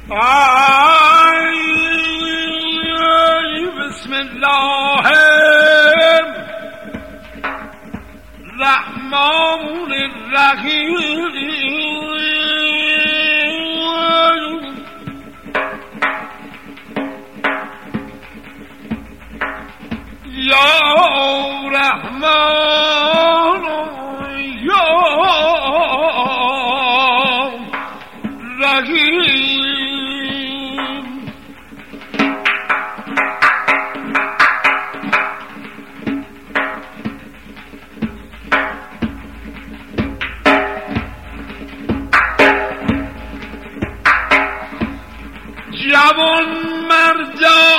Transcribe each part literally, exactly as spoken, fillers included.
بسم الله الرحمن الرحیم یا رحمان یا رحیم. جوان مردا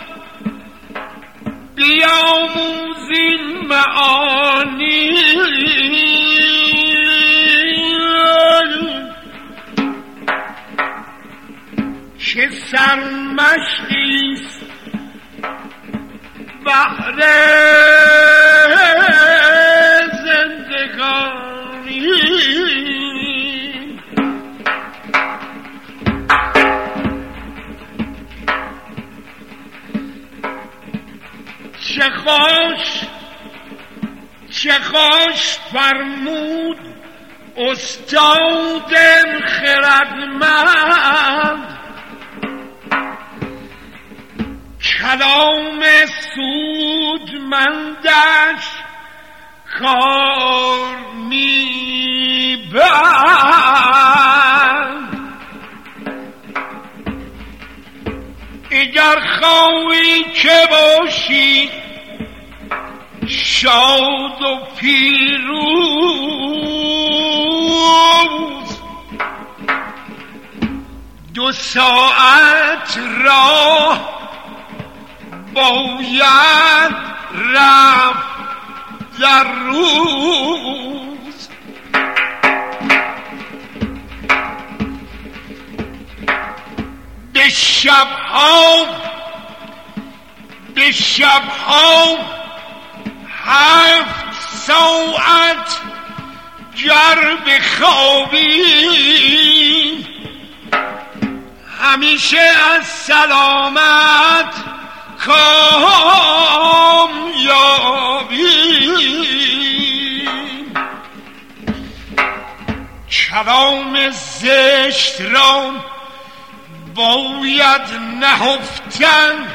بیاموزین معانی که سرمشقیست بهر زندگانی. چه خوش چه خوش فرمود استاد خردمند کلام سودمندش کار میبرد. اگر خواهی که باشی شاد و پیروز دو ساعت راه باید رفت در روز. به شبها به شبها هفت ساعت گر بخوابی همیشه از سلامت کامیابی. کلام زشت را باید نهفتن،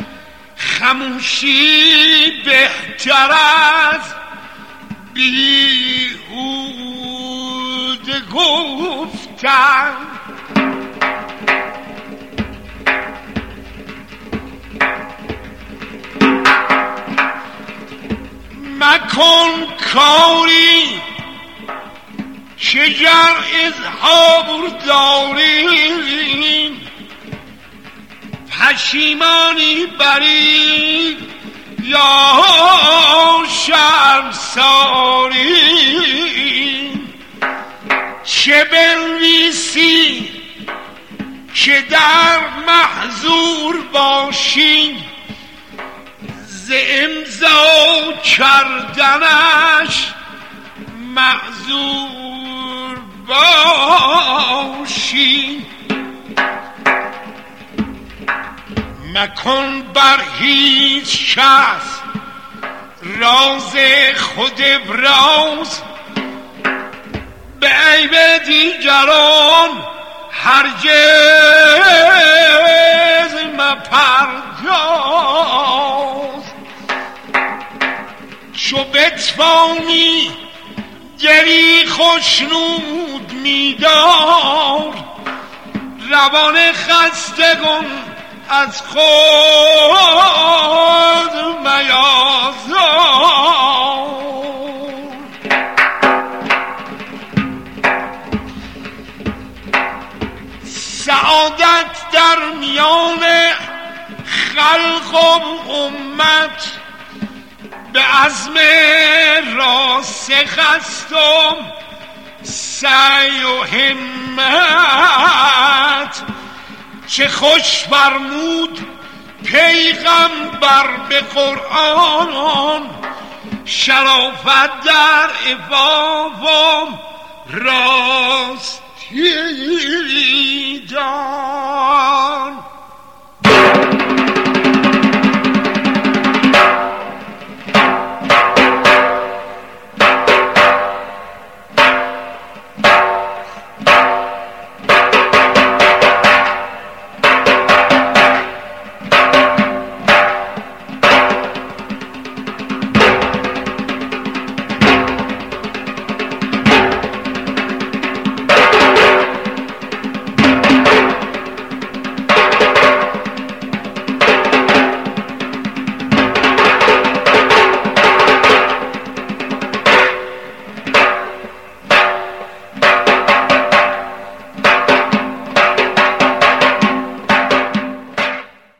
خموشی بهتر از بیهوده گفتن. مکن کاری که گر اظهار داری پشیمانی بری یا شرمساری. چه بنویسی که در محضور باشی ز امضا کردنش معذور باشی. مکن بر هیچ کس راز خود ابراز، به عیب دیگران هرگز مپرداز. چو بتوانی دلی خوشنود می‌دار، روان خستگان از خود میازار. سعادت در میان خلق و امت به عزم راسخ است و سعی و همت. چه خوش فرمود پیغمبر به قرآن، شرافت در عفاف و راست دیدن